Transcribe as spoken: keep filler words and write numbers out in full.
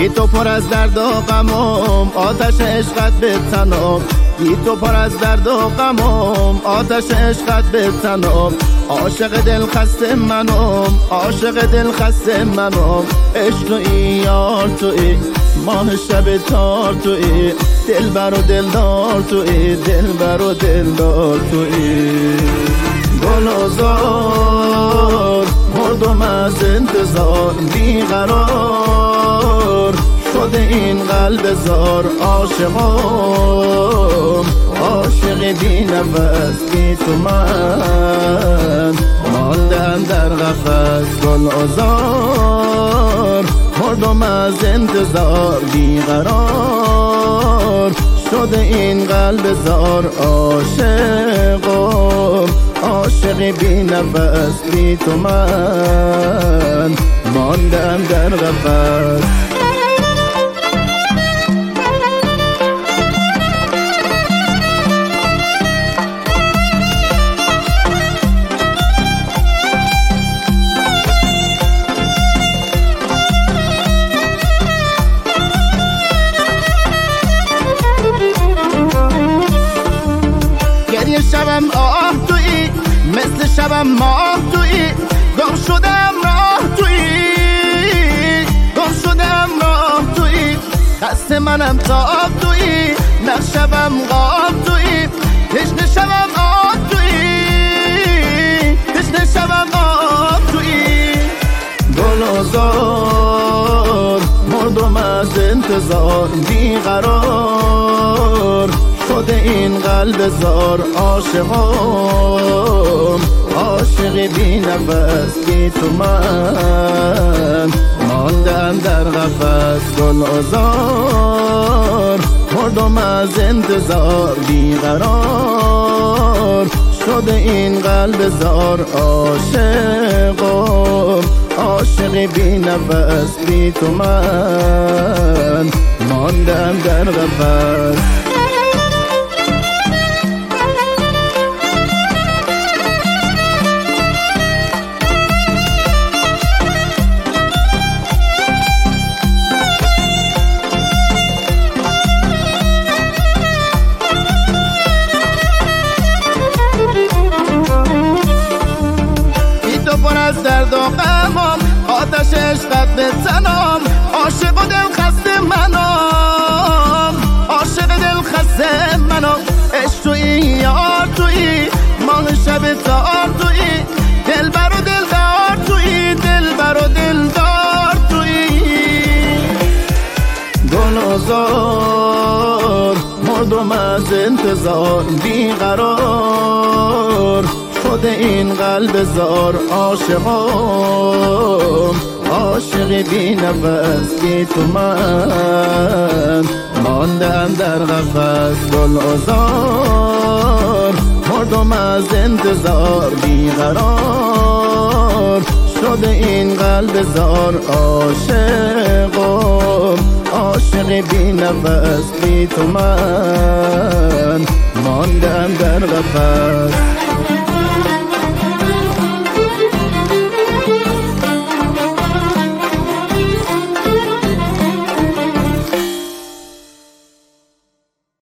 بی تو پر از درد و غمم، آتش عشقت به تنم. بی تو پر از درد و غمم، آتش عشقت به تنم. عاشق دل خسته منم، عاشق دل خسته منم. عشق تویی یار تویی، ماه شب تار تویی. دلبر و دلدار تویی، دلبر و دلدار تویی. گل و زار مردم از انتظار، بیقرار شده این قلب زار. عاشقم عاشق بی نفس، بی تو من ماندم در قفس. گل و زار مردم از انتظار، بیقرار شده این قلب زار. عاشقم عاشق بی نفس، بی تو من ماندم در قفس. گریه شبم آه تویی، مثل شبم ماه تویی. گم شدم راه تویی، گم شدم راه تویی. خسته منم تاب تویی، نقشبم غاب تویی. تشنه شبم آب تویی، تشنه شبم آب تویی. گل و زار مردم از انتظار، بیقرار شده این قلب زار. عاشقم عاشق بی نفس، بی تو من ماندم در قفس. گل و زار مردم از انتظار، بیقرار شده این قلب زار. عاشقم عاشق بی نفس، بی تو من ماندم در قفس. پر از درد و غمم، آتش عشقت به تنم. عاشق و دل خسته منم، عاشق دل خسته منم. عشق تویی یار تویی، ماه شب تار تویی. دلبر و دلدار تویی، دلبر و دلدار تویی. گل و زار مردم از انتظار، بیقرار شده این قلب زار. عاشقم عاشق بی نفس، بی تو من ماندم در قفس. گل و زار مردم از انتظار، بیقرار شده این قلب زار. عاشقم عاشق بی نفس، بی تو من ماندم در قفس.